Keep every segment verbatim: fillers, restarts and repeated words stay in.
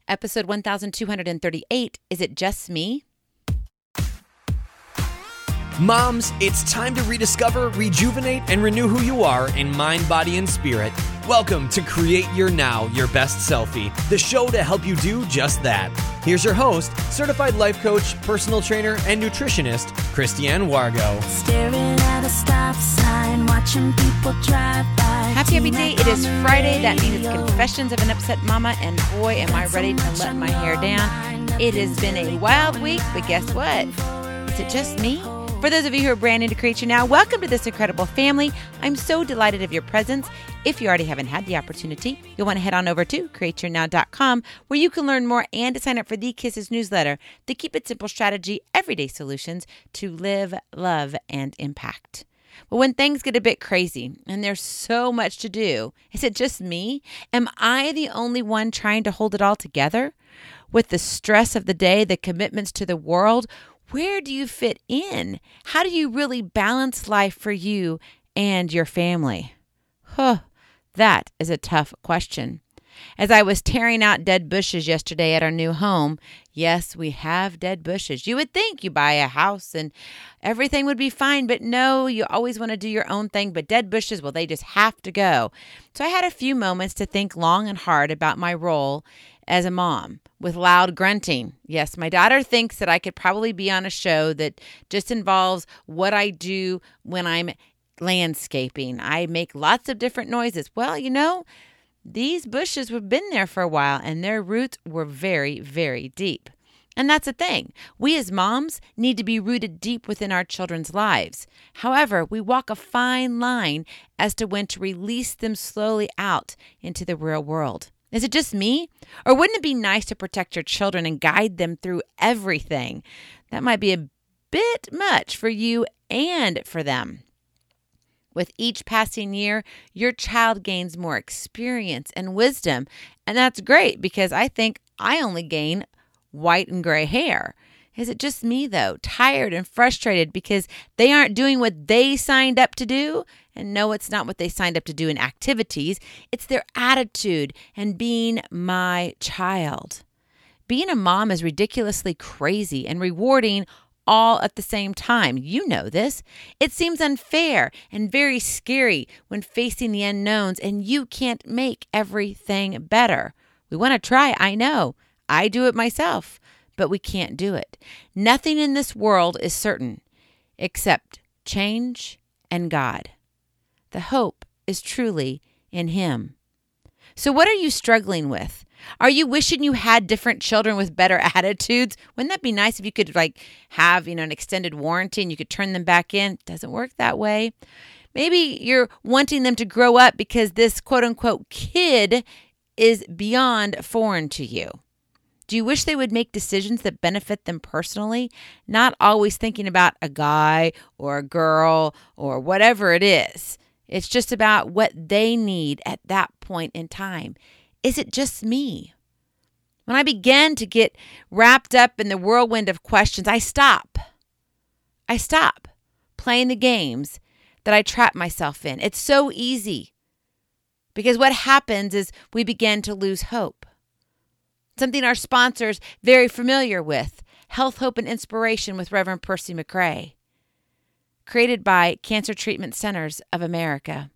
Episode one thousand two hundred thirty-eight, Is It Just Me? Moms, it's time to rediscover, rejuvenate, and renew who you are in mind, body, and spirit. Welcome to Create Your Now, Your Best Selfie, the show to help you do just that. Here's your host, certified life coach, personal trainer, and nutritionist, Christiane Wargo. Staring at a stop sign, watching people drive by. Happy, happy day. It is Friday. That means it's Confessions of an Upset Mama, and boy, am I ready to let my hair down. It has been a wild week, but guess what? Is it just me? For those of you who are brand new to Create Your Now, welcome to this incredible family. I'm so delighted of your presence. If you already haven't had the opportunity, you'll want to head on over to create your now dot com, where you can learn more and to sign up for the Kisses newsletter, the Keep It Simple strategy, everyday solutions to live, love, and impact. But when things get a bit crazy and there's so much to do, is it just me? Am I the only one trying to hold it all together? With the stress of the day, the commitments to the world, where do you fit in? How do you really balance life for you and your family? Huh, that is a tough question. As I was tearing out dead bushes yesterday at our new home, yes, we have dead bushes. You would think you buy a house and everything would be fine, but no, you always want to do your own thing. But dead bushes, well, they just have to go. So I had a few moments to think long and hard about my role as a mom with loud grunting. Yes, my daughter thinks that I could probably be on a show that just involves what I do when I'm landscaping. I make lots of different noises. Well, you know, these bushes have been there for a while and their roots were very, very deep. And that's the thing. We as moms need to be rooted deep within our children's lives. However, we walk a fine line as to when to release them slowly out into the real world. Is it just me? Or wouldn't it be nice to protect your children and guide them through everything? That might be a bit much for you and for them. With each passing year, your child gains more experience and wisdom. And that's great because I think I only gain white and gray hair. Is it just me, though, tired and frustrated because they aren't doing what they signed up to do? And no, it's not what they signed up to do in activities. It's their attitude and being my child. Being a mom is ridiculously crazy and rewarding all at the same time. You know this. It seems unfair and very scary when facing the unknowns and you can't make everything better. We want to try, I know. I do it myself, but we can't do it. Nothing in this world is certain except change and God. The hope is truly in Him. So what are you struggling with? Are you wishing you had different children with better attitudes? Wouldn't that be nice if you could like have, you know, an extended warranty and you could turn them back in? It doesn't work that way. Maybe you're wanting them to grow up because this quote unquote kid is beyond foreign to you. Do you wish they would make decisions that benefit them personally, not always thinking about a guy or a girl or whatever it is? It's just about what they need at that point in time. Is it just me? When I begin to get wrapped up in the whirlwind of questions, I stop. I stop playing the games that I trap myself in. It's so easy because what happens is we begin to lose hope. Something our sponsors very familiar with, Health, Hope, and Inspiration with Reverend Percy McRae, created by Cancer Treatment Centers of America.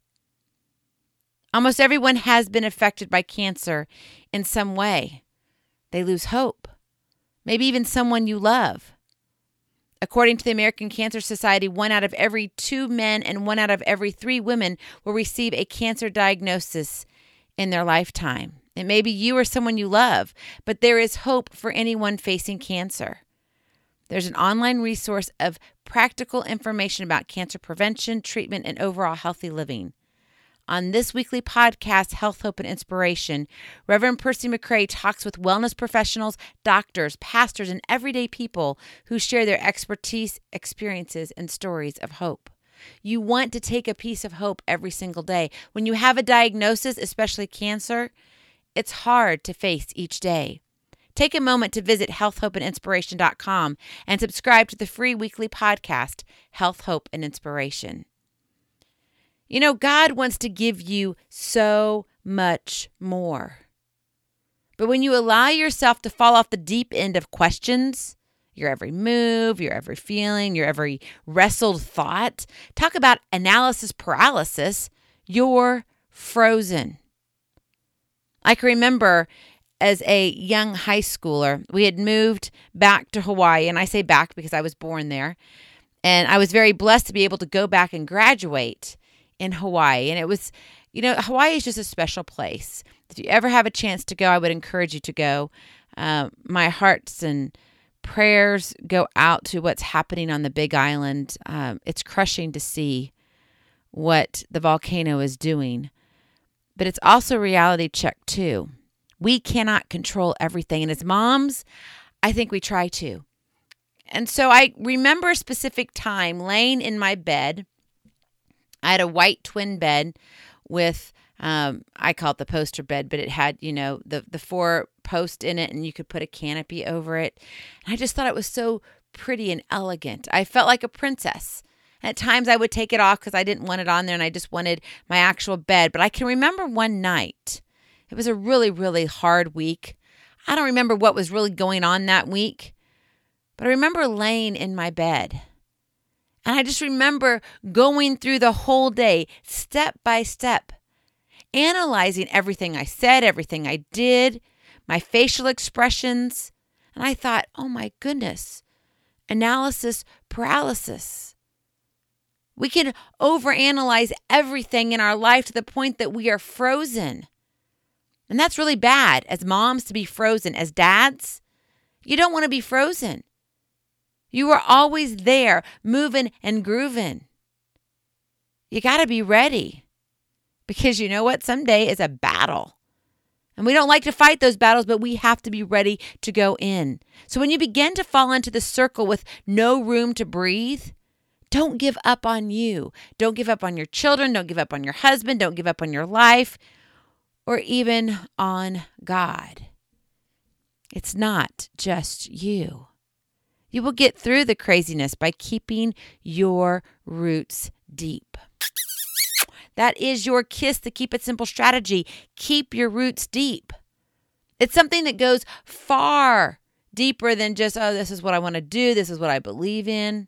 Almost everyone has been affected by cancer in some way. They lose hope, maybe even someone you love. According to the American Cancer Society, one out of every two men and one out of every three women will receive a cancer diagnosis in their lifetime. It may be you or someone you love, but there is hope for anyone facing cancer. There's an online resource of practical information about cancer prevention, treatment, and overall healthy living. On this weekly podcast, Health, Hope, and Inspiration, Reverend Percy McRae talks with wellness professionals, doctors, pastors, and everyday people who share their expertise, experiences, and stories of hope. You want to take a piece of hope every single day. When you have a diagnosis, especially cancer, it's hard to face each day. Take a moment to visit health hope and inspiration dot com and subscribe to the free weekly podcast, Health, Hope, and Inspiration. You know, God wants to give you so much more. But when you allow yourself to fall off the deep end of questions, your every move, your every feeling, your every wrestled thought, talk about analysis paralysis, you're frozen. I can remember as a young high schooler, we had moved back to Hawaii, and I say back because I was born there, and I was very blessed to be able to go back and graduate in Hawaii, and it was, you know, Hawaii is just a special place. If you ever have a chance to go, I would encourage you to go. Uh, my hearts and prayers go out to what's happening on the Big Island. Um, it's crushing to see what the volcano is doing, but it's also reality check too. We cannot control everything. And as moms, I think we try to. And so I remember a specific time laying in my bed. I had a white twin bed with, um, I call it the poster bed, but it had, you know, the, the four posts in it, and you could put a canopy over it. And I just thought it was so pretty and elegant. I felt like a princess. And at times I would take it off because I didn't want it on there and I just wanted my actual bed. But I can remember one night, it was a really, really hard week. I don't remember what was really going on that week, but I remember laying in my bed. And I just remember going through the whole day, step by step, analyzing everything I said, everything I did, my facial expressions. And I thought, oh my goodness, analysis paralysis. We can overanalyze everything in our life to the point that we are frozen. And that's really bad as moms to be frozen. As dads, you don't want to be frozen. You are always there, moving and grooving. You got to be ready because you know what? Someday is a battle. And we don't like to fight those battles, but we have to be ready to go in. So when you begin to fall into the circle with no room to breathe, don't give up on you. Don't give up on your children. Don't give up on your husband. Don't give up on your life or even on God. It's not just you. You will get through the craziness by keeping your roots deep. That is your KISS, the Keep It Simple strategy. Keep your roots deep. It's something that goes far deeper than just, oh, this is what I want to do. This is what I believe in.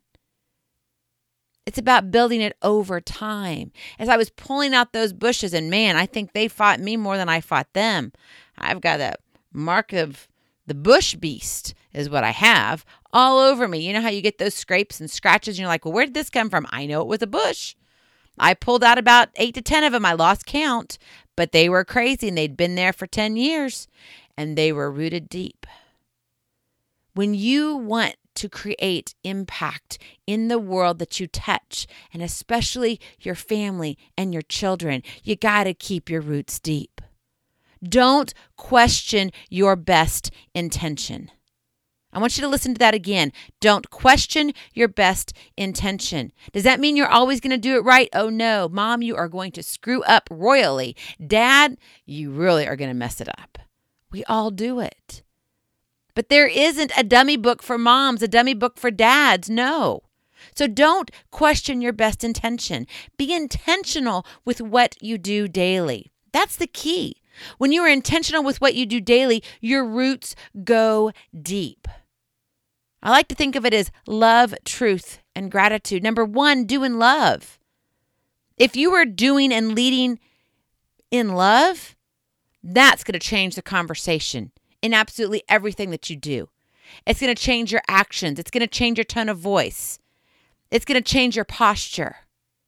It's about building it over time. As I was pulling out those bushes, and man, I think they fought me more than I fought them. I've got a mark of the bush beast is what I have all over me. You know how you get those scrapes and scratches and you're like, well, where did this come from? I know it was a bush. I pulled out about eight to ten of them. I lost count, but they were crazy and they'd been there for ten years and they were rooted deep. When you want to create impact in the world that you touch, and especially your family and your children, you got to keep your roots deep. Don't question your best intention. I want you to listen to that again. Don't question your best intention. Does that mean you're always going to do it right? Oh no, Mom, you are going to screw up royally. Dad, you really are going to mess it up. We all do it. But there isn't a dummy book for moms, a dummy book for dads. No. So don't question your best intention. Be intentional with what you do daily. That's the key. When you are intentional with what you do daily, your roots go deep. I like to think of it as love, truth, and gratitude. Number one, do in love. If you are doing and leading in love, that's going to change the conversation in absolutely everything that you do. It's going to change your actions. It's going to change your tone of voice. It's going to change your posture.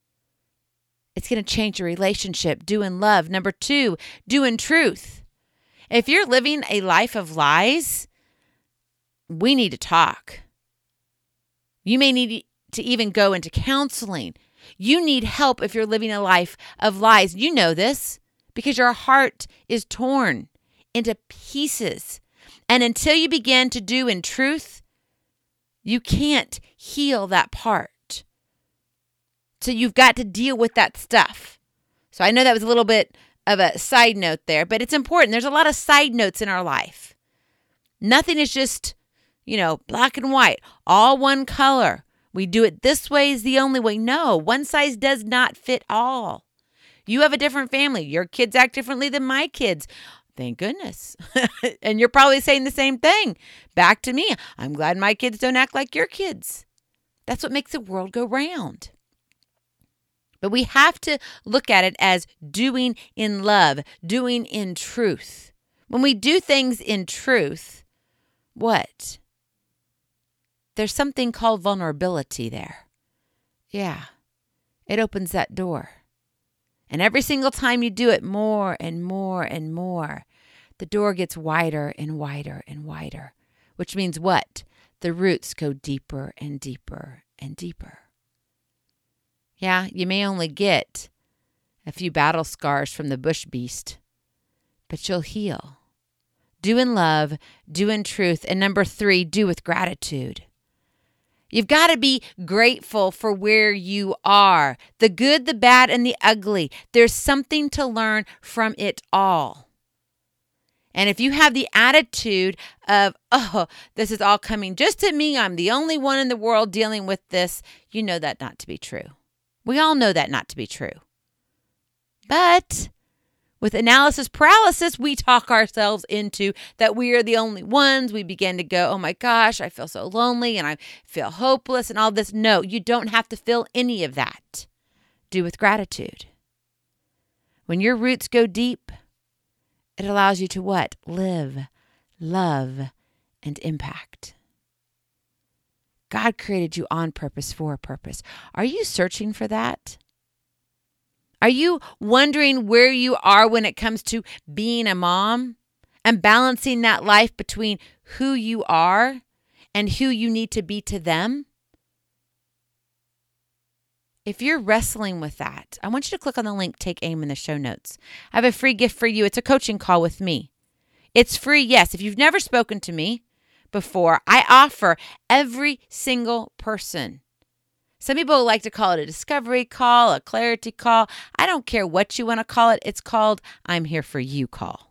It's going to change your relationship. Do in love. Number two, do in truth. If you're living a life of lies, we need to talk. You may need to even go into counseling. You need help if you're living a life of lies. You know this because your heart is torn into pieces. And until you begin to do in truth, you can't heal that part. So you've got to deal with that stuff. So I know that was a little bit of a side note there, but it's important. There's a lot of side notes in our life. Nothing is just, you know, black and white, all one color. We do it this way is the only way. No, one size does not fit all. You have a different family. Your kids act differently than my kids. Thank goodness. And you're probably saying the same thing back to me. I'm glad my kids don't act like your kids. That's what makes the world go round. But we have to look at it as doing in love, doing in truth. When we do things in truth, what? There's something called vulnerability there. Yeah, it opens that door. And every single time you do it more and more and more, the door gets wider and wider and wider, which means what? The roots go deeper and deeper and deeper. Yeah, you may only get a few battle scars from the bush beast, but you'll heal. Do in love, do in truth, and number three, do with gratitude. You've got to be grateful for where you are, the good, the bad, and the ugly. There's something to learn from it all. And if you have the attitude of, oh, this is all coming just to me, I'm the only one in the world dealing with this, you know that not to be true. We all know that not to be true. But with analysis paralysis, we talk ourselves into that we are the only ones. We begin to go, oh my gosh, I feel so lonely and I feel hopeless and all this. No, you don't have to feel any of that. Do with gratitude. When your roots go deep, it allows you to what? Live, love, and impact. God created you on purpose for a purpose. Are you searching for that? Are you wondering where you are when it comes to being a mom and balancing that life between who you are and who you need to be to them? If you're wrestling with that, I want you to click on the link, Take Aim, in the show notes. I have a free gift for you. It's a coaching call with me. It's free, yes. If you've never spoken to me before, I offer every single person. Some people like to call it a discovery call, a clarity call. I don't care what you want to call it. It's called I'm Here For You call.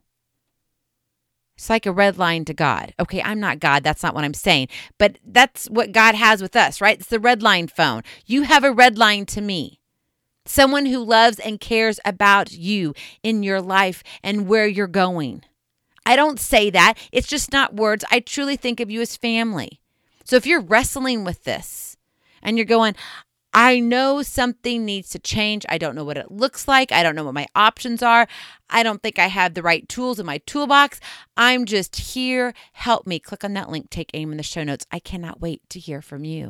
It's like a red line to God. Okay, I'm not God. That's not what I'm saying. But that's what God has with us, right? It's the red line phone. You have a red line to me. Someone who loves and cares about you in your life and where you're going. I don't say that. It's just not words. I truly think of you as family. So if you're wrestling with this and you're going, I know something needs to change. I don't know what it looks like. I don't know what my options are. I don't think I have the right tools in my toolbox. I'm just here. Help me. Click on that link, Take Aim, in the show notes. I cannot wait to hear from you.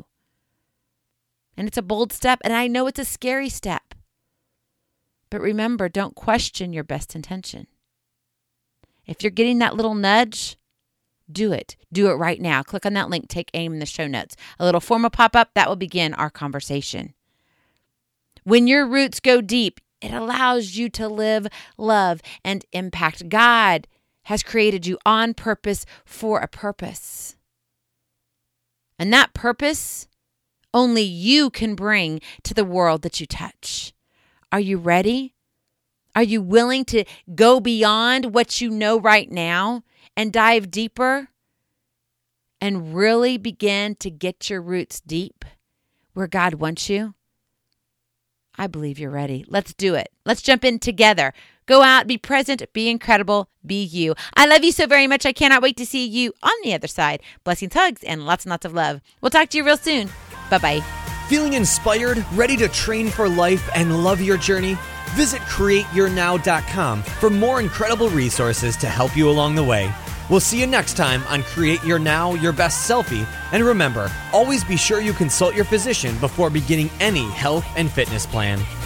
And it's a bold step, and I know it's a scary step. But remember, don't question your best intention. If you're getting that little nudge, do it. Do it right now. Click on that link, Take Aim, in the show notes. A little form will pop up. That will begin our conversation. When your roots go deep, it allows you to live, love, and impact. God has created you on purpose for a purpose. And that purpose, only you can bring to the world that you touch. Are you ready? Are you willing to go beyond what you know right now and dive deeper and really begin to get your roots deep where God wants you? I believe you're ready. Let's do it. Let's jump in together. Go out, be present, be incredible, be you. I love you so very much. I cannot wait to see you on the other side. Blessings, hugs, and lots and lots of love. We'll talk to you real soon. Bye-bye. Feeling inspired, ready to train for life and love your journey? Visit create your now dot com for more incredible resources to help you along the way. We'll see you next time on Create Your Now, Your Best Selfie. And remember, always be sure you consult your physician before beginning any health and fitness plan.